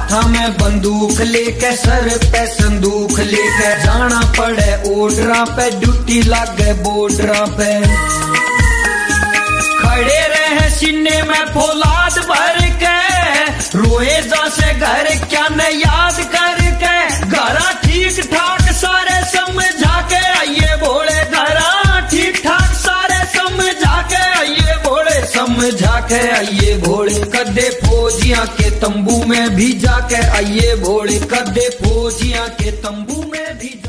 हाथा में बंदूक लेके सर पे संदूक लेके जाना पड़े ओडरा पे ड्यूटी लागे बॉर्डरा पे खड़े रहे सीने में फौलाद भर के रोए जैसे घर क्या न याद करके घरा ठीक ठाक सारे समझा के आइए भोले घरा ठीक ठाक सारे समझा के आइए भोले समझा के आइए भोले कदे फौजियां के तंबू में भी जाके आइए भोले कदे फौजियां के तंबू में भी